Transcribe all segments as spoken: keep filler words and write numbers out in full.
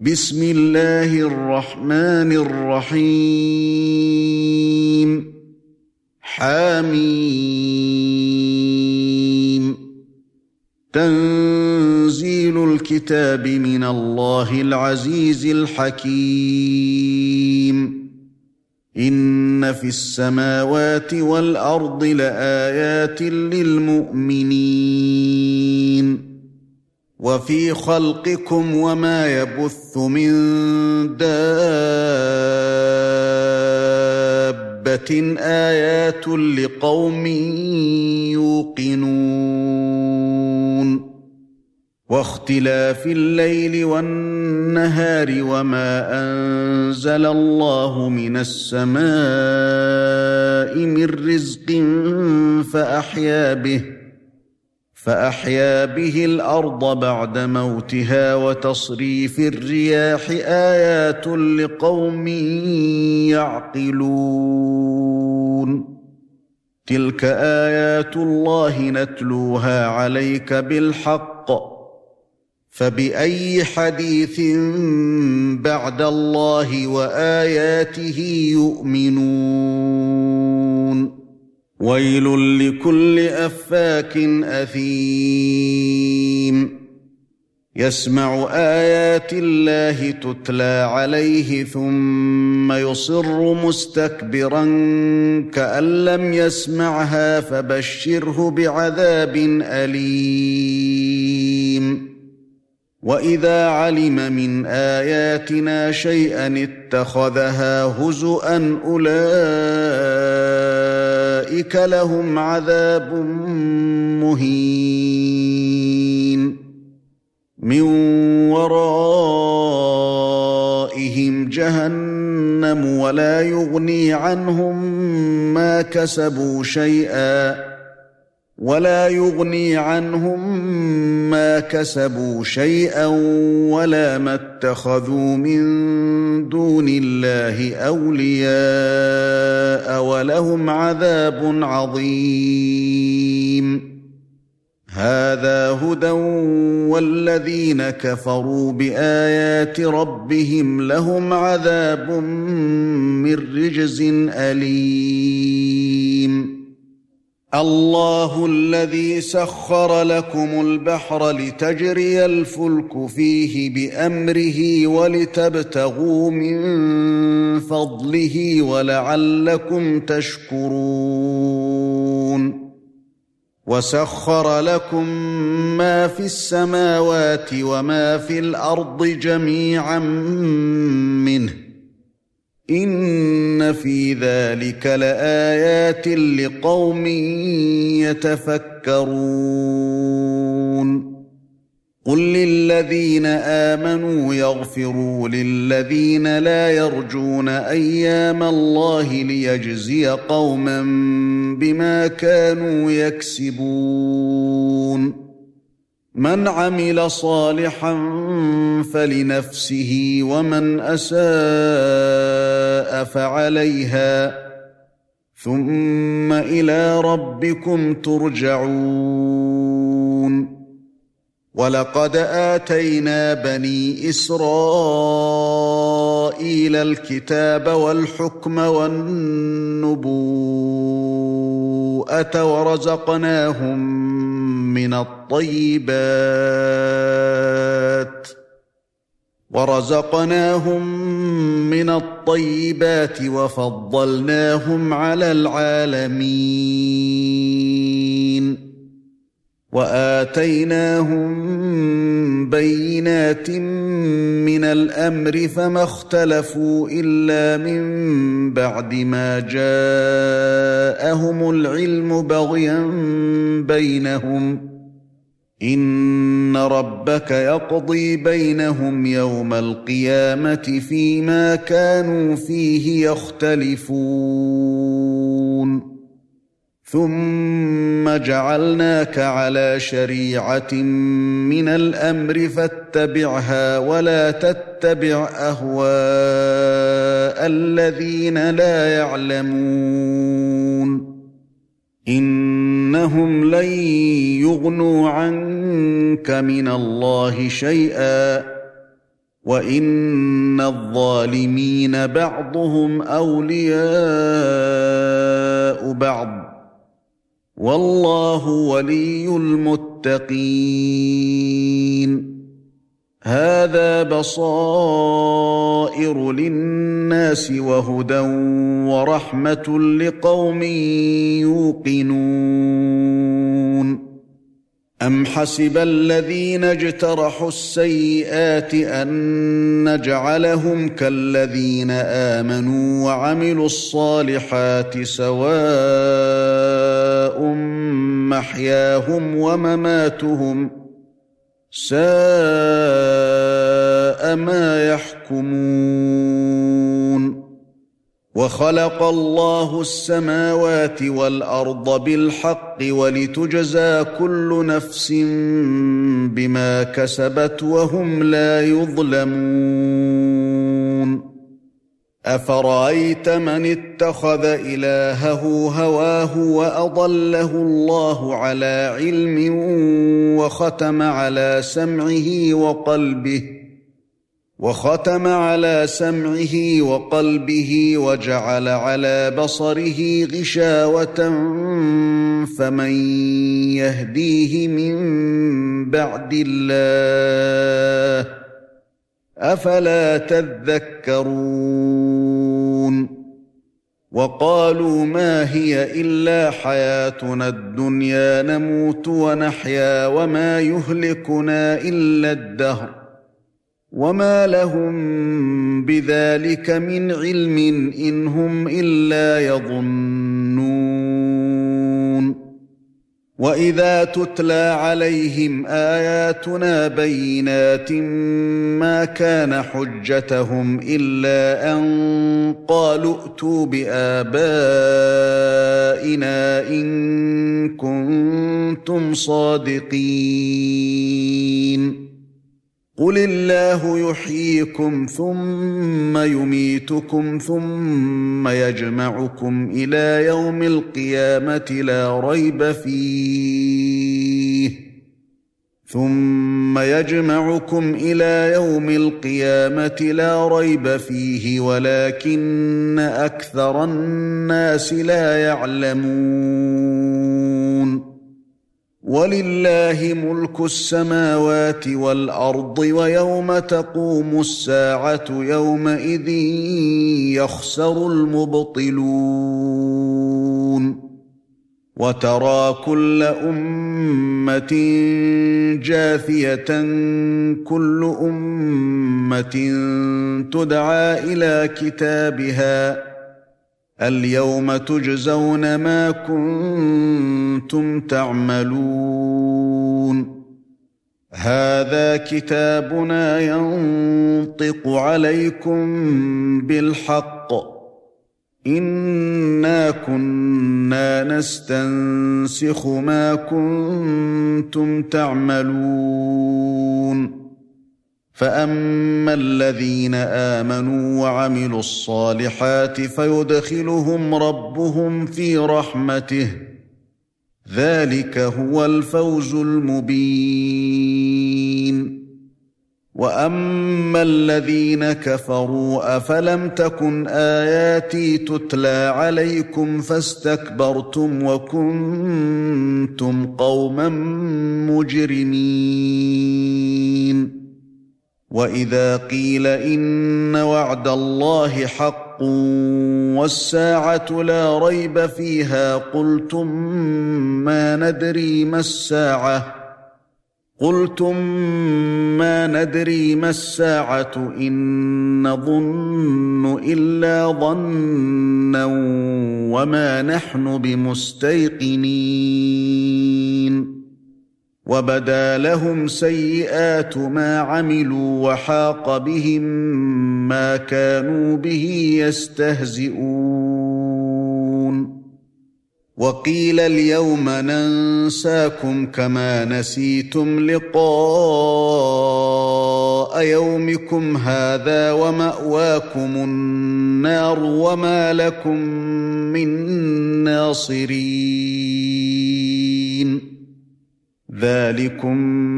بسم الله الرحمن الرحيم حميم تنزيل الكتاب من الله العزيز الحكيم إن في السماوات والأرض لآيات للمؤمنين وفي خلقكم وما يبث من دابة آيات لقوم يوقنون واختلاف الليل والنهار وما أنزل الله من السماء من رزق فأحيا به فأحيا به الأرض بعد موتها وتصريف الرياح آيات لقوم يعقلون تلك آيات الله نتلوها عليك بالحق فبأي حديث بعد الله وآياته يؤمنون ويل لكل أفاك أثيم يسمع آيات الله تتلى عليه ثم يصر مستكبرا كأن لم يسمعها فبشره بعذاب أليم وإذا علم من آياتنا شيئا اتخذها هزؤا أولئك لهم عذاب مهين من ورائهم جهنم ولا يغني عنهم ما كسبوا شيئا ولا يغني عنهم ما كسبوا شيئا ولا ما اتخذوا من دون الله أولياء ولهم عذاب عظيم هذا هدى والذين كفروا بآيات ربهم لهم عذاب من رجز أليم الله الذي سخر لكم البحر لتجري الفلك فيه بأمره ولتبتغوا من فضله ولعلكم تشكرون وسخر لكم ما في السماوات وما في الأرض جميعا منه إن في ذلك لآيات لقوم يتفكرون قل للذين آمنوا يغفروا للذين لا يرجون أيام الله ليجزي قوما بما كانوا يكسبون من عمل صالحا فلنفسه ومن أساء فعليها ثم إلى ربكم ترجعون ولقد آتينا بني إسرائيل الكتاب والحكم والنبوءة ورزقناهم من الطيبات ورزقناهم من الطيبات وفضلناهم على العالمين وآتيناهم بينات من الأمر فما اختلفوا إلا من بعد ما جاءهم العلم بغيا بينهم إن ربك يقضي بينهم يوم القيامة فيما كانوا فيه يختلفون ثم جعلناك على شريعة من الأمر فاتبعها ولا تتبع أهواء الذين لا يعلمون إنهم لن يغنوا عنك من الله شيئا وَإِنَّ الظَّالِمِينَ بَعْضُهُمْ أَوْلِيَاءُ بَعْضٍ وَاللَّهُ وَلِيُّ الْمُتَّقِينَ هَذَا بَصَائِرُ لِلنَّاسِ وَهُدًى وَرَحْمَةٌ لِقَوْمٍ يُوقِنُونَ أَمْ حَسِبَ الَّذِينَ اجْتَرَحُوا السَّيِّئَاتِ أَن نَّجْعَلَهُمْ كَالَّذِينَ آمَنُوا وَعَمِلُوا الصَّالِحَاتِ سَوَاءٌ مَّحْيَاهُمْ وَمَمَاتُهُمْ سَاءَ مَا يَحْكُمُونَ وَخَلَقَ اللَّهُ السَّمَاوَاتِ وَالْأَرْضَ بِالْحَقِّ وَلِتُجْزَى كُلُّ نَفْسٍ بِمَا كَسَبَتْ وَهُمْ لَا يُظْلَمُونَ أَفَرَأَيْتَ مَنِ اتَّخَذَ إِلَٰهَهُ هَوَاهُ وَأَضَلَّهُ اللَّهُ عَلَىٰ عِلْمٍ وَخَتَمَ عَلَىٰ سَمْعِهِ وَقَلْبِهِ وختم على سمعه وقلبه وجعل على بصره غشاوة فمن يهديه من بعد الله أفلا تذكرون وقالوا ما هي إلا حياتنا الدنيا نموت ونحيا وما يهلكنا إلا الدهر وما لهم بذلك من علم إن هم إلا يظنون وإذا تتلى عليهم آياتنا بينات ما كان حجتهم إلا أن قالوا ائتوا بآبائنا إن كنتم صادقين قل الله يحييكم ثم يميتكم ثم يجمعكم إلى يوم القيامة لا ريب فيه ثم يجمعكم إلى يوم القيامة لا ريب فيه ولكن أكثر الناس لا يعلمون ولله ملك السماوات والأرض ويوم تقوم الساعة يومئذ يخسر المبطلون وترى كل أمة جاثية كل أمة تدعى إلى كتابها اليوم تجزون ما كنتم تعملون هذا كتابنا ينطق عليكم بالحق إنا كنا نستنسخ ما كنتم تعملون فأما الذين آمنوا وعملوا الصالحات فيدخلهم ربهم في رحمته ذلك هو الفوز المبين وأما الذين كفروا أفلم تكن آياتي تتلى عليكم فاستكبرتم وكنتم قوما مجرمين وَإِذَا قِيلَ إِنَّ وَعْدَ اللَّهِ حَقٌّ وَالسَّاعَةُ لَا رَيْبَ فِيهَا قُلْتُم مَّا نَدْرِي مَا السَّاعَةُ قُلْتُم مَّا نَدْرِي مَا السَّاعَةُ إِن نَّظُنُّ إِلَّا ظَنًّا وَمَا نَحْنُ بِمُسْتَيْقِنِينَ وَبَدَا لَهُمْ سَيِّئَاتُ مَا عَمِلُوا وَحَاقَ بِهِم مَّا كَانُوا بِهِ يَسْتَهْزِئُونَ وَقِيلَ الْيَوْمَ نَنسَاكُمْ كَمَا نَسِيتُمْ لِقَاءَ يَوْمِكُمْ هَٰذَا وَمَأْوَاكُمُ النَّارُ وَمَا لَكُم مِّن نَّاصِرِينَ ذلكم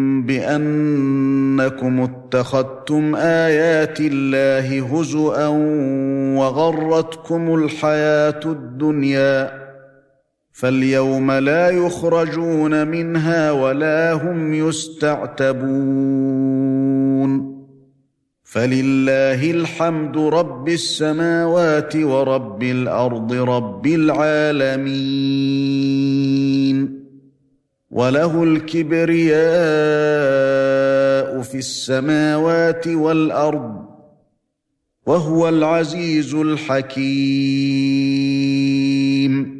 بأنكم اتخذتم آيات الله هزؤا وغرتكم الحياة الدنيا فاليوم لا يخرجون منها ولا هم يستعتبون فلله الحمد رب السماوات ورب الأرض رب العالمين وله الكبرياء في السماوات والأرض وهو العزيز الحكيم